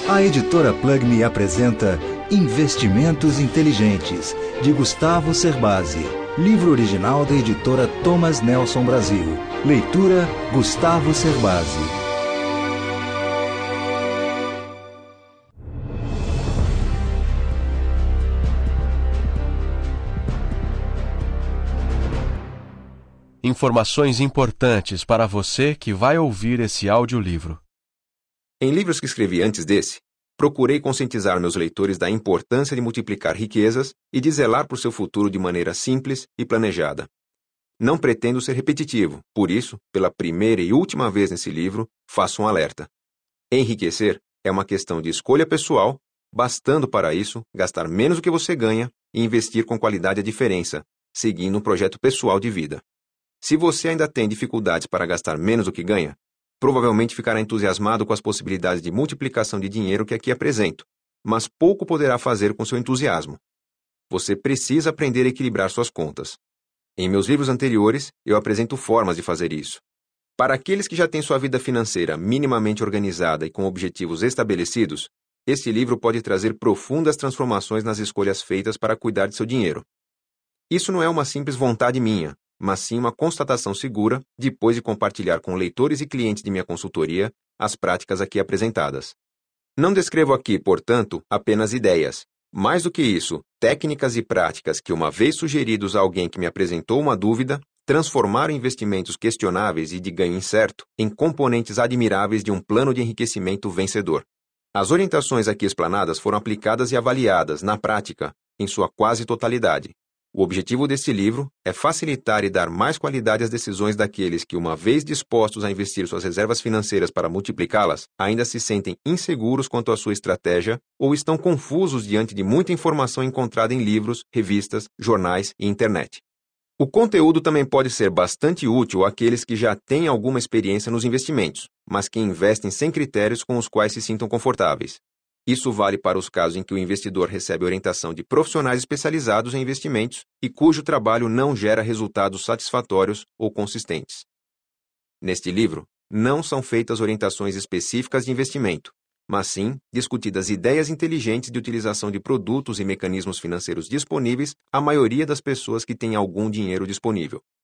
A editora Plug-me apresenta Investimentos Inteligentes, de Gustavo Cerbasi. Livro original da editora Thomas Nelson Brasil. Leitura Gustavo Cerbasi. Informações importantes para você que vai ouvir esse audiolivro. Em livros que escrevi antes desse, procurei conscientizar meus leitores da importância de multiplicar riquezas e de zelar por seu futuro de maneira simples e planejada. Não pretendo ser repetitivo, por isso, pela primeira e última vez nesse livro, faço um alerta. Enriquecer é uma questão de escolha pessoal, bastando para isso gastar menos do que você ganha e investir com qualidade a diferença, seguindo um projeto pessoal de vida. Se você ainda tem dificuldades para gastar menos do que ganha, provavelmente ficará entusiasmado com as possibilidades de multiplicação de dinheiro que aqui apresento, mas pouco poderá fazer com seu entusiasmo. Você precisa aprender a equilibrar suas contas. Em meus livros anteriores, eu apresento formas de fazer isso. Para aqueles que já têm sua vida financeira minimamente organizada e com objetivos estabelecidos, este livro pode trazer profundas transformações nas escolhas feitas para cuidar de seu dinheiro. Isso não é uma simples vontade minha, mas sim uma constatação segura depois de compartilhar com leitores e clientes de minha consultoria as práticas aqui apresentadas. Não descrevo aqui, portanto, apenas ideias. Mais do que isso, técnicas e práticas que, uma vez sugeridos a alguém que me apresentou uma dúvida, transformaram investimentos questionáveis e de ganho incerto em componentes admiráveis de um plano de enriquecimento vencedor. As orientações aqui explanadas foram aplicadas e avaliadas, na prática, em sua quase totalidade. O objetivo desse livro é facilitar e dar mais qualidade às decisões daqueles que, uma vez dispostos a investir suas reservas financeiras para multiplicá-las, ainda se sentem inseguros quanto à sua estratégia ou estão confusos diante de muita informação encontrada em livros, revistas, jornais e internet. O conteúdo também pode ser bastante útil àqueles que já têm alguma experiência nos investimentos, mas que investem sem critérios com os quais se sintam confortáveis. Isso vale para os casos em que o investidor recebe orientação de profissionais especializados em investimentos e cujo trabalho não gera resultados satisfatórios ou consistentes. Neste livro, não são feitas orientações específicas de investimento, mas sim discutidas ideias inteligentes de utilização de produtos e mecanismos financeiros disponíveis à maioria das pessoas que têm algum dinheiro disponível.